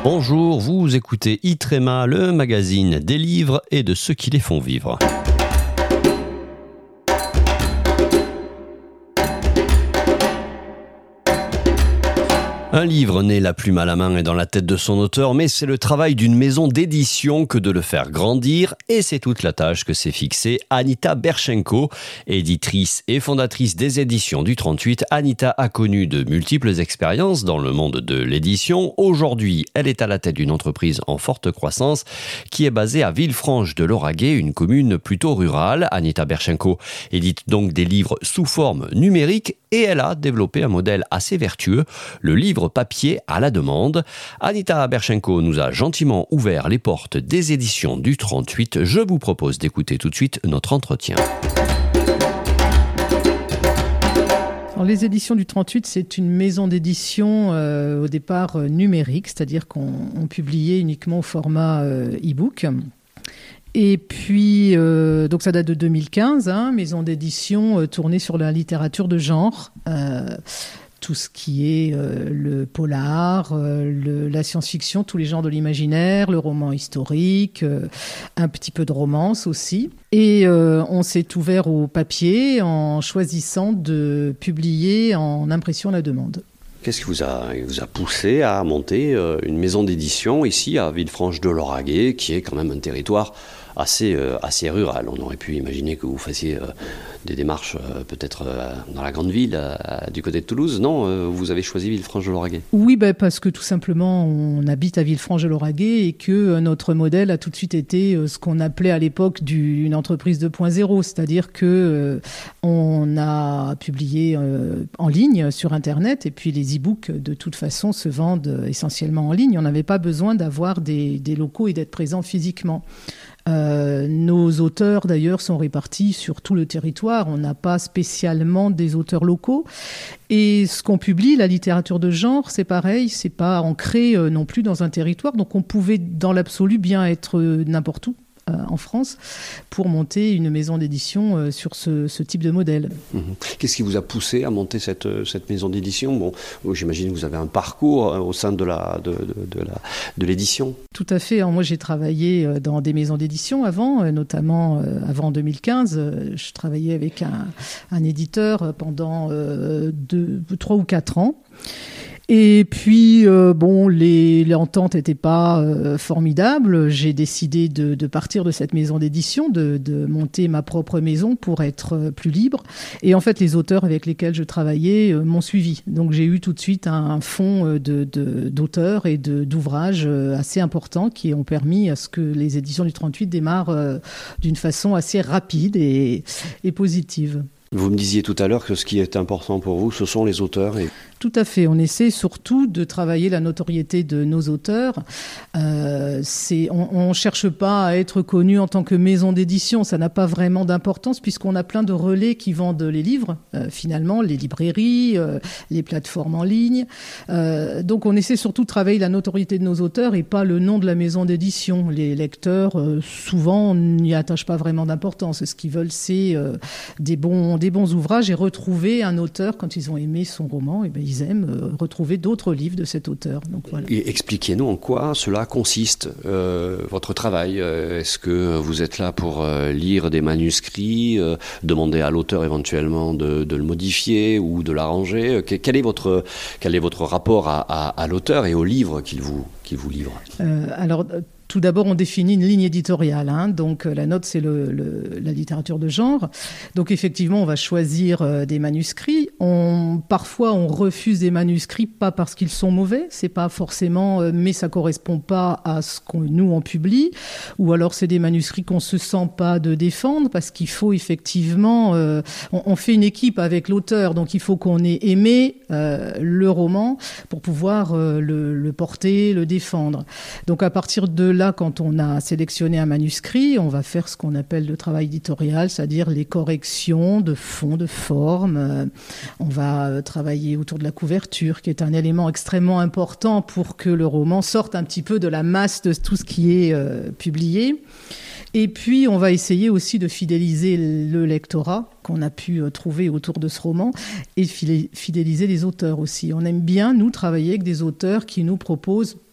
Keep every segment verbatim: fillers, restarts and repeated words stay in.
Bonjour, vous écoutez Itrema, le magazine des livres et de ceux qui les font vivre. Un livre n'est la plume à la main et dans la tête de son auteur, mais c'est le travail d'une maison d'édition que de le faire grandir, et c'est toute la tâche que s'est fixée Anita Berchenko, éditrice et fondatrice des éditions du trente-huit. Anita a connu de multiples expériences dans le monde de l'édition. Aujourd'hui, elle est à la tête d'une entreprise en forte croissance qui est basée à Villefranche de Lauragais, une commune plutôt rurale. Anita Berchenko édite donc des livres sous forme numérique et elle a développé un modèle assez vertueux, le livre papier à la demande. Anita Berchenko nous a gentiment ouvert les portes des éditions du trente-huit. Je vous propose d'écouter tout de suite notre entretien. Alors, les éditions du trente-huit, c'est une maison d'édition euh, au départ euh, numérique, c'est-à-dire qu'on on publiait uniquement au format euh, e-book. Et puis, euh, donc ça date de deux mille quinze, hein, maison d'édition euh, tournée sur la littérature de genre. Euh, tout ce qui est euh, le polar, euh, le, la science-fiction, tous les genres de l'imaginaire, le roman historique, euh, un petit peu de romance aussi. Et euh, on s'est ouvert au papier en choisissant de publier en impression à la demande. Qu'est-ce qui vous a, vous a poussé à monter euh, une maison d'édition ici à Villefranche de Lauragais, qui est quand même un territoire assez, euh, assez rural? On aurait pu imaginer que vous fassiez euh, des démarches euh, peut-être euh, dans la grande ville, euh, du côté de Toulouse. Non, euh, vous avez choisi Villefranche de Lauragais. Oui, ben parce que tout simplement, on habite à Villefranche de Lauragais et que euh, notre modèle a tout de suite été euh, ce qu'on appelait à l'époque du, une entreprise deux point zéro, c'est-à-dire que euh, on a publié euh, en ligne sur Internet et puis les e-books de toute façon se vendent essentiellement en ligne. On n'avait pas besoin d'avoir des, des locaux et d'être présent physiquement. Euh, nos auteurs d'ailleurs sont répartis sur tout le territoire, on n'a pas spécialement des auteurs locaux et ce qu'on publie, la littérature de genre, c'est pareil, c'est pas ancré euh, non plus dans un territoire, donc on pouvait dans l'absolu bien être euh, n'importe où euh, en France pour monter une maison d'édition euh, sur ce, ce type de modèle. Mmh. Qu'est-ce qui vous a poussé à monter cette, cette maison d'édition? Bon, j'imagine que vous avez un parcours au sein de, la, de, de, de, la, de l'édition. Tout à fait. Alors moi, j'ai travaillé dans des maisons d'édition avant, notamment avant deux mille quinze. Je travaillais avec un, un éditeur pendant euh, deux, trois ou quatre ans. Et puis, euh, bon, les, les ententes n'étaient pas euh, formidables. J'ai décidé de, de partir de cette maison d'édition, de, de monter ma propre maison pour être plus libre. Et en fait, les auteurs avec lesquels je travaillais euh, m'ont suivi. Donc, j'ai eu tout de suite un, un fonds de, de, d'auteurs et de, d'ouvrages assez importants qui ont permis à ce que les éditions du trente-huit démarrent euh, d'une façon assez rapide et, et positive. Vous me disiez tout à l'heure que ce qui est important pour vous, ce sont les auteurs. Et... Tout à fait. On essaie surtout de travailler la notoriété de nos auteurs. Euh, c'est, on ne cherche pas à être connu en tant que maison d'édition. Ça n'a pas vraiment d'importance puisqu'on a plein de relais qui vendent les livres, euh, finalement, les librairies, euh, les plateformes en ligne. Euh, donc on essaie surtout de travailler la notoriété de nos auteurs et pas le nom de la maison d'édition. Les lecteurs, euh, souvent, n'y attachent pas vraiment d'importance. Ce qu'ils veulent, c'est euh, des bons des bons ouvrages et retrouver un auteur, quand ils ont aimé son roman, et bien ils aiment euh, retrouver d'autres livres de cet auteur. Donc, voilà. Et expliquez-nous en quoi cela consiste, euh, votre travail. Est-ce que vous êtes là pour euh, lire des manuscrits, euh, demander à l'auteur éventuellement de, de le modifier ou de l'arranger? Quel est votre, quel est votre rapport à, à, à l'auteur et au livre qu'il vous, qu'il vous livre? euh, Alors... Tout d'abord, on définit une ligne éditoriale. Hein. Donc, la note, c'est le, le, la littérature de genre. Donc, effectivement, on va choisir euh, des manuscrits. On, parfois, on refuse des manuscrits, pas parce qu'ils sont mauvais, c'est pas forcément, euh, mais ça correspond pas à ce que nous, on publie. Ou alors, c'est des manuscrits qu'on se sent pas de défendre, parce qu'il faut effectivement... Euh, on, on fait une équipe avec l'auteur, donc il faut qu'on ait aimé euh, le roman pour pouvoir euh, le, le porter, le défendre. Donc, à partir de là, quand on a sélectionné un manuscrit, on va faire ce qu'on appelle le travail éditorial, c'est-à-dire les corrections de fond, de forme. On va travailler autour de la couverture, qui est un élément extrêmement important pour que le roman sorte un petit peu de la masse de tout ce qui est euh, publié. Et puis, on va essayer aussi de fidéliser le lectorat qu'on a pu trouver autour de ce roman et fidéliser les auteurs aussi. On aime bien, nous, travailler avec des auteurs qui nous proposent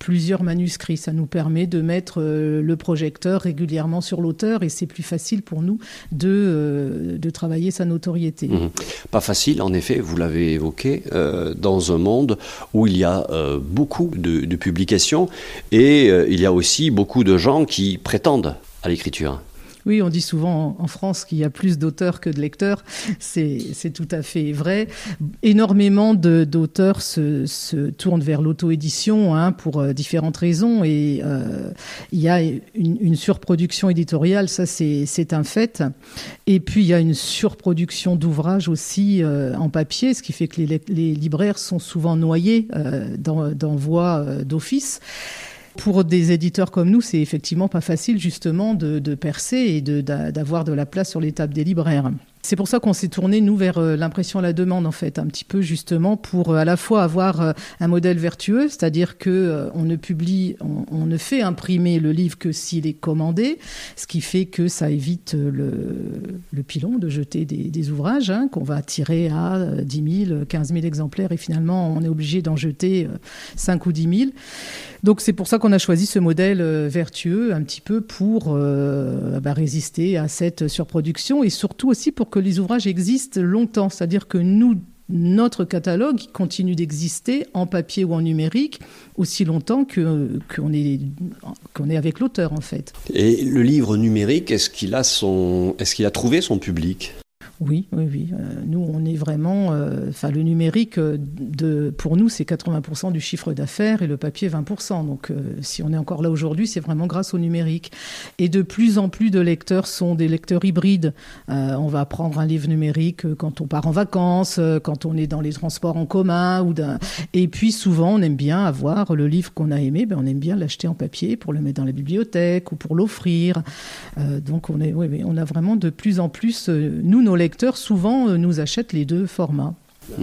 plusieurs manuscrits. Ça nous permet de mettre euh, le projecteur régulièrement sur l'auteur et c'est plus facile pour nous de, euh, de travailler sa notoriété. Mmh. Pas facile, en effet, vous l'avez évoqué, euh, dans un monde où il y a euh, beaucoup de, de publications et euh, il y a aussi beaucoup de gens qui prétendent à l'écriture. Oui, on dit souvent en France qu'il y a plus d'auteurs que de lecteurs. C'est, c'est tout à fait vrai. Énormément de, d'auteurs se, se tournent vers l'auto-édition hein, pour euh, différentes raisons. Et euh, il y a une, une surproduction éditoriale, ça c'est, c'est un fait. Et puis il y a une surproduction d'ouvrages aussi euh, en papier, ce qui fait que les, les libraires sont souvent noyés euh, dans, dans voies euh, d'office. Pour des éditeurs comme nous, c'est effectivement pas facile justement de, de percer et de, d'avoir de la place sur les tables des libraires. C'est pour ça qu'on s'est tourné, nous, vers l'impression à la demande, en fait, un petit peu justement pour à la fois avoir un modèle vertueux, c'est-à-dire que on ne publie, on, on ne fait imprimer le livre que s'il est commandé, ce qui fait que ça évite le, le pilon de jeter des, des ouvrages hein, qu'on va tirer à dix mille, quinze mille exemplaires et finalement on est obligé d'en jeter cinq ou dix mille. Donc c'est pour ça qu'on a choisi ce modèle vertueux un petit peu pour euh, bah, résister à cette surproduction et surtout aussi pour que les ouvrages existent longtemps. C'est-à-dire que nous, notre catalogue continue d'exister en papier ou en numérique aussi longtemps que, qu'on est, qu'on est avec l'auteur en fait. Et le livre numérique, est-ce qu'il a, son, est-ce qu'il a trouvé son public ? Oui, oui, oui. Euh, nous, on est vraiment... Enfin, euh, le numérique, euh, de, pour nous, c'est quatre-vingts pour cent du chiffre d'affaires et le papier, vingt pour cent. Donc, euh, si on est encore là aujourd'hui, c'est vraiment grâce au numérique. Et de plus en plus de lecteurs sont des lecteurs hybrides. Euh, on va prendre un livre numérique quand on part en vacances, quand on est dans les transports en commun. Ou d'un... Et puis, souvent, on aime bien avoir le livre qu'on a aimé. Ben, on aime bien l'acheter en papier pour le mettre dans la bibliothèque ou pour l'offrir. Euh, donc, on, est, oui, oui, on a vraiment de plus en plus... Euh, nous, nos lecteurs, souvent, euh, nous achètent les deux formats.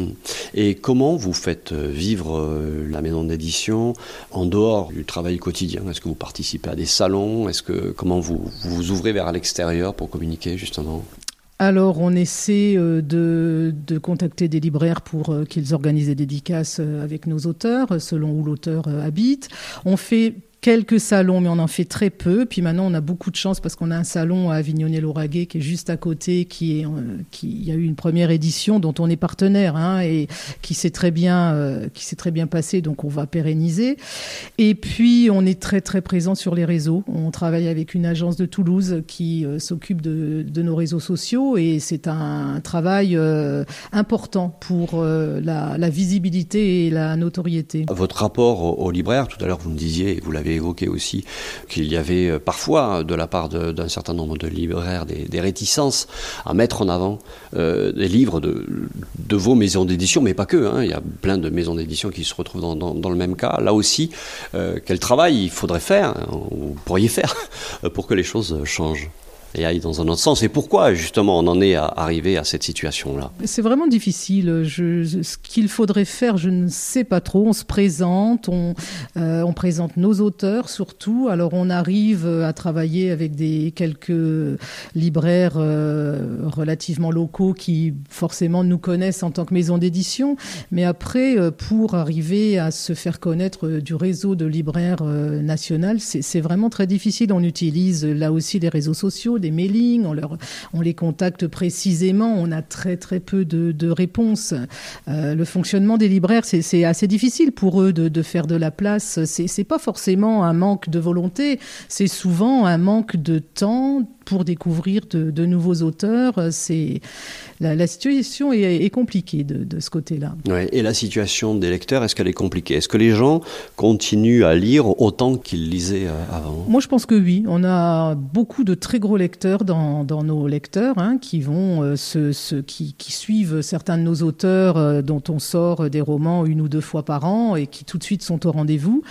Et comment vous faites vivre la maison d'édition en dehors du travail quotidien ? Est-ce que vous participez à des salons ? Est-ce que, comment vous, vous vous ouvrez vers l'extérieur pour communiquer, justement ? Alors, on essaie de, de contacter des libraires pour qu'ils organisent des dédicaces avec nos auteurs, selon où l'auteur habite. On fait quelques salons, mais on en fait très peu. Puis maintenant, on a beaucoup de chance parce qu'on a un salon à Avignonnet-Lauragais qui est juste à côté, qui est, qui, il y a eu une première édition dont on est partenaire hein, et qui s'est très bien, euh, qui s'est très bien passé. Donc, on va pérenniser. Et puis, on est très très présent sur les réseaux. On travaille avec une agence de Toulouse qui euh, s'occupe de, de nos réseaux sociaux et c'est un, un travail euh, important pour euh, la, la visibilité et la notoriété. Votre rapport aux, aux libraires, tout à l'heure, vous me disiez, vous l'avez évoqué aussi, qu'il y avait parfois, de la part de, d'un certain nombre de libraires, des, des réticences à mettre en avant euh, des livres de, de vos maisons d'édition, mais pas que. Hein, il y a plein de maisons d'édition qui se retrouvent dans, dans, dans le même cas. Là aussi, euh, quel travail il faudrait faire, ou vous pourriez faire, pour que les choses changent et aille dans un autre sens. Et pourquoi, justement, on en est à arriver à cette situation-là ? C'est vraiment difficile. Je, je, ce qu'il faudrait faire, je ne sais pas trop. On se présente, on, euh, on présente nos auteurs surtout. Alors, on arrive à travailler avec des quelques libraires euh, relativement locaux qui, forcément, nous connaissent en tant que maison d'édition. Mais après, pour arriver à se faire connaître du réseau de libraires euh, national, c'est, c'est vraiment très difficile. On utilise là aussi les réseaux sociaux, des mailings, on, leur, on les contacte précisément, on a très très peu de, de réponses. Euh, le fonctionnement des libraires, c'est, c'est assez difficile pour eux de, de faire de la place. C'est, c'est pas forcément un manque de volonté, c'est souvent un manque de temps pour découvrir de, de nouveaux auteurs. C'est, la, la situation est, est compliquée de, de ce côté-là. Ouais, et la situation des lecteurs, est-ce qu'elle est compliquée ? Est-ce que les gens continuent à lire autant qu'ils lisaient avant ? Moi, je pense que oui. On a beaucoup de très gros lecteurs dans, dans nos lecteurs hein, qui vont euh, se, se, qui, qui suivent certains de nos auteurs euh, dont on sort des romans une ou deux fois par an et qui tout de suite sont au rendez-vous.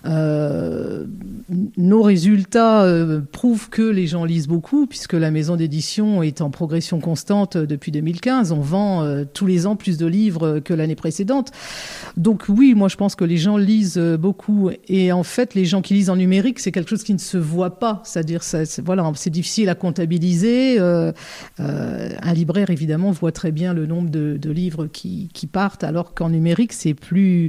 Euh, nos résultats euh, prouvent que les gens lisent beaucoup, puisque la maison d'édition est en progression constante depuis deux mille quinze. On vend euh, tous les ans plus de livres que l'année précédente. Donc oui, moi je pense que les gens lisent beaucoup. Et en fait, les gens qui lisent en numérique, c'est quelque chose qui ne se voit pas. C'est-à-dire, ça, c'est, voilà, c'est difficile à comptabiliser. Euh, euh, un libraire, évidemment, voit très bien le nombre de, de livres qui, qui partent, alors qu'en numérique, c'est plus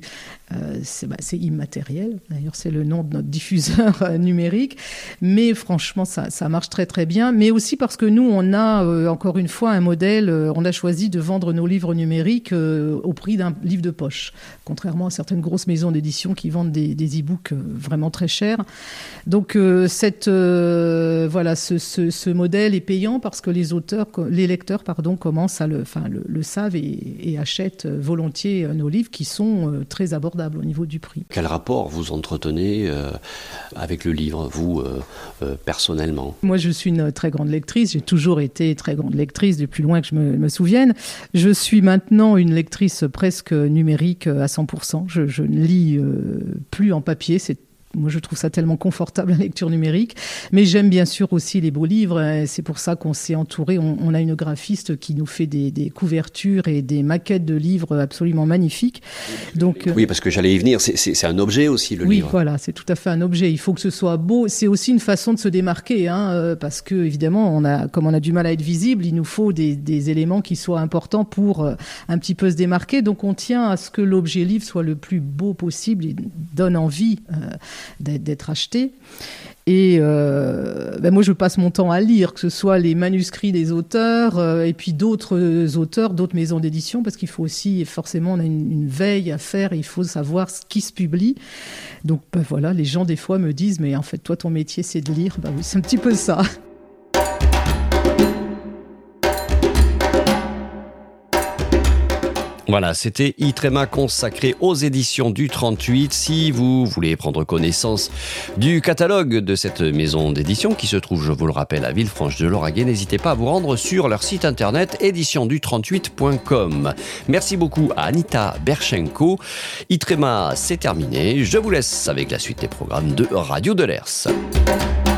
Euh, c'est, bah, c'est immatériel, d'ailleurs c'est le nom de notre diffuseur euh, numérique, mais franchement ça, ça marche très très bien, mais aussi parce que nous on a euh, encore une fois un modèle, euh, on a choisi de vendre nos livres numériques euh, au prix d'un livre de poche, contrairement à certaines grosses maisons d'édition qui vendent des, des e-books euh, vraiment très chers. Donc euh, cette, euh, voilà, ce, ce, ce modèle est payant parce que les auteurs, les lecteurs pardon, commencent à le, enfin, le, le savent et, et achètent volontiers nos livres qui sont euh, très abordables au niveau du prix. Quel rapport vous entretenez euh, avec le livre, vous, euh, euh, personnellement ? Moi, je suis une très grande lectrice. J'ai toujours été très grande lectrice, du plus loin que je me, me souvienne. Je suis maintenant une lectrice presque numérique à cent pour cent. Je, je ne lis euh, plus en papier. C'est Moi, je trouve ça tellement confortable, la lecture numérique. Mais j'aime bien sûr aussi les beaux livres. C'est pour ça qu'on s'est entouré. On, on a une graphiste qui nous fait des, des couvertures et des maquettes de livres absolument magnifiques. Donc, oui, parce que j'allais y venir. C'est, c'est, c'est un objet aussi, le oui, livre. Oui, voilà, c'est tout à fait un objet. Il faut que ce soit beau. C'est aussi une façon de se démarquer, hein, parce que évidemment, on a, comme on a du mal à être visible, il nous faut des, des éléments qui soient importants pour euh, un petit peu se démarquer. Donc, on tient à ce que l'objet livre soit le plus beau possible et donne envie euh, d'être acheté. Et euh, ben moi, je passe mon temps à lire, que ce soit les manuscrits des auteurs euh, et puis d'autres auteurs, d'autres maisons d'édition, parce qu'il faut aussi, forcément, on a une, une veille à faire et il faut savoir ce qui se publie. Donc ben voilà, les gens, des fois, me disent « Mais en fait, toi, ton métier, c'est de lire. » Ben oui, c'est un petit peu ça. Voilà, c'était Itrema consacré aux éditions du trente-huit. Si vous voulez prendre connaissance du catalogue de cette maison d'édition qui se trouve, je vous le rappelle, à Villefranche-de-Lauragais, n'hésitez pas à vous rendre sur leur site internet édition du trente-huit point com. Merci beaucoup à Anita Berchenko. Itrema, c'est terminé. Je vous laisse avec la suite des programmes de Radio Delers.